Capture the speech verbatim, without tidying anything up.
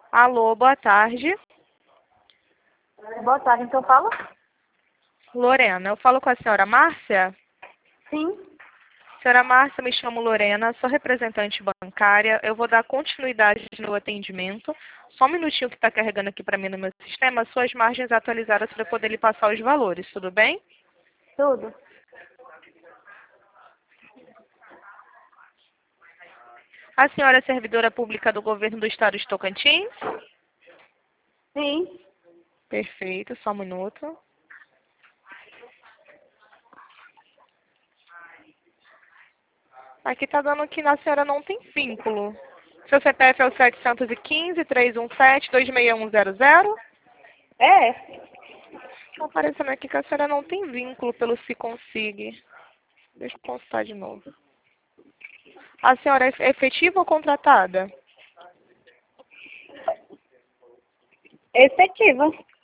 Alô, boa tarde. Boa tarde, então fala? Lorena, eu falo com a senhora Márcia? Sim. Senhora Márcia, me chamo Lorena, sou representante bancária. Eu vou dar continuidade no atendimento. Só um minutinho que está carregando aqui para mim no meu sistema. Suas margens atualizadas para eu poder lhe passar os valores, tudo bem? Tudo. A senhora é servidora pública do governo do estado de Tocantins? Sim. Perfeito, só um minuto. Aqui está dando que a senhora não tem vínculo. Seu C P F é o sete um cinco, três um sete, dois seis um zero zero? É. Está aparecendo aqui que a senhora não tem vínculo pelo Se Consigue. Deixa eu consultar de novo. A senhora é efetiva ou contratada? Efetiva.